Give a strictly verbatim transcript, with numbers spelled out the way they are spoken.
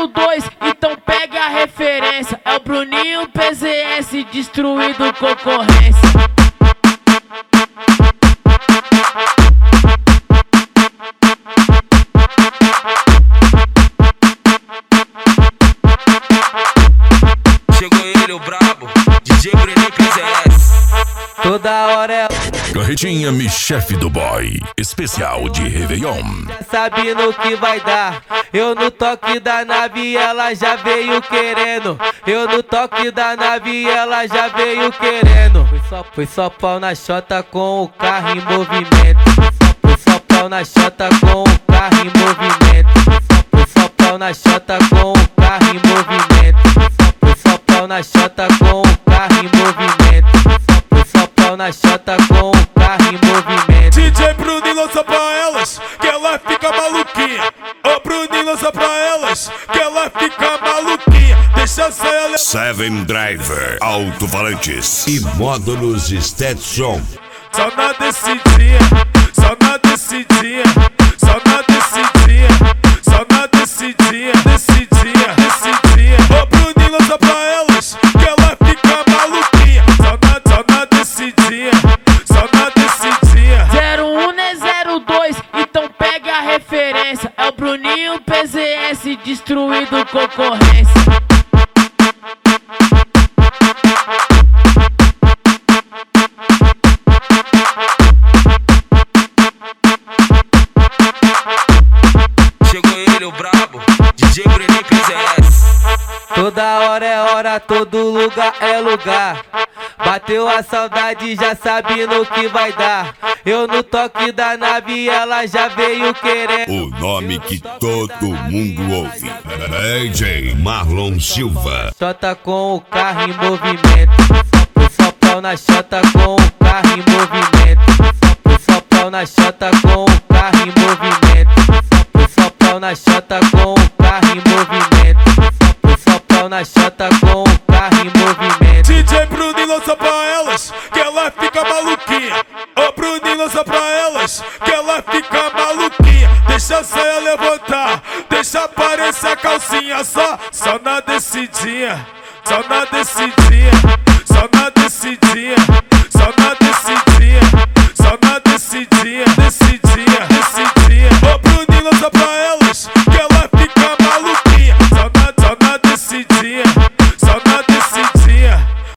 zero dois, então pega a referência. É o Bruninho P Z S destruindo concorrência. Chegou ele, o brabo, D J Bruninho P Z S. Toda hora é Carretinha Me Chefe do Boy, especial de Réveillon. sabe no que vai dar. Eu no toque da nave, ela já veio querendo. Eu no toque da nave, ela já veio querendo. Foi só, foi só pau na chota com o carro em movimento. Foi só, foi só pau na chota com o carro em movimento. Foi só, foi só pau na chota com o carro em movimento. Foi só, foi só pau na chota com o carro em movimento. Foi só, foi só pau na chota com o carro em movimento. D J Bruninho lança pra elas, que ela fica maluquinha. Ô Bruninho lança pra elas, que ela fica maluquinha. Deixa a saia levar. Seven Driver, alto-falantes e módulos Stetson. Só na descidinha, só na descidinha, só na descidinha, só na descidinha, descidinha, descidinha. Ô Bruninho lança pra elas, que ela fica maluquinha. Só na, só na descidinha, só na descidinha. zero um não é zero dois, então pega a referência. É o Bruninho P Z S destruindo concorrência. Chegou ele, o brabo, D J Bruninho P Z S. Toda hora é hora, todo lugar é lugar. Bateu a saudade, já sabe no que vai dar. Eu no toque da nave, ela já veio querendo. O nome que todo mundo ouve, D J Marlon Silva. Chota com o carro em movimento. Foi só, foi só pau na chota com o carro em movimento. Foi só, foi só pau na chota com o carro em movimento. Foi só, foi só pau na chota com o carro em movimento. Foi só, foi só pau na chota com o carro em movimento. D J Bruninho lança pra elas, que ela fica maluquinha. Ô Bruninho lança pra elas, que ela fica maluquinha. Deixa a saia levantar, deixa aparecer a calcinha. Só, só na descidinha, só na descidinha,